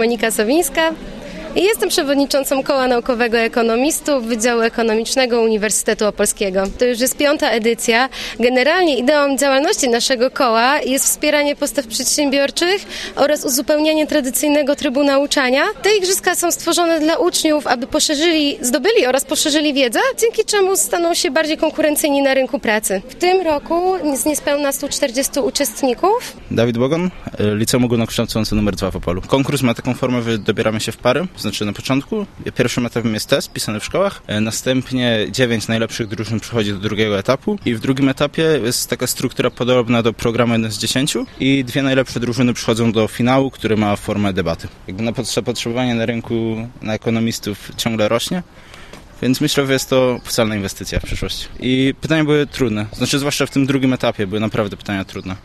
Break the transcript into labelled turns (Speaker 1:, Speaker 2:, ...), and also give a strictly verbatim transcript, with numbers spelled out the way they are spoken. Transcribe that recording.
Speaker 1: Monika Sowińska. Jestem przewodniczącą Koła Naukowego Ekonomistów Wydziału Ekonomicznego Uniwersytetu Opolskiego. To już jest piąta edycja. Generalnie ideą działalności naszego koła jest wspieranie postaw przedsiębiorczych oraz uzupełnianie tradycyjnego trybu nauczania. Te igrzyska są stworzone dla uczniów, aby poszerzyli, zdobyli oraz poszerzyli wiedzę, dzięki czemu staną się bardziej konkurencyjni na rynku pracy. W tym roku jest niespełna stu czterdziestu uczestników.
Speaker 2: Dawid Bogon, Liceum Ogólnokształcące numer dwa w Opolu. Konkurs ma taką formę, że dobieramy się w pary. Znaczy na początku pierwszym etapem jest test pisany w szkołach, następnie dziewięć najlepszych drużyn przychodzi do drugiego etapu i w drugim etapie jest taka struktura podobna do programu jeden z dziesięciu i dwie najlepsze drużyny przychodzą do finału, który ma formę debaty. Jakby na zapotrzebowanie na rynku na ekonomistów ciągle rośnie, więc myślę, że jest to opłacalna inwestycja w przyszłość. I pytania były trudne, znaczy zwłaszcza w tym drugim etapie były naprawdę pytania trudne.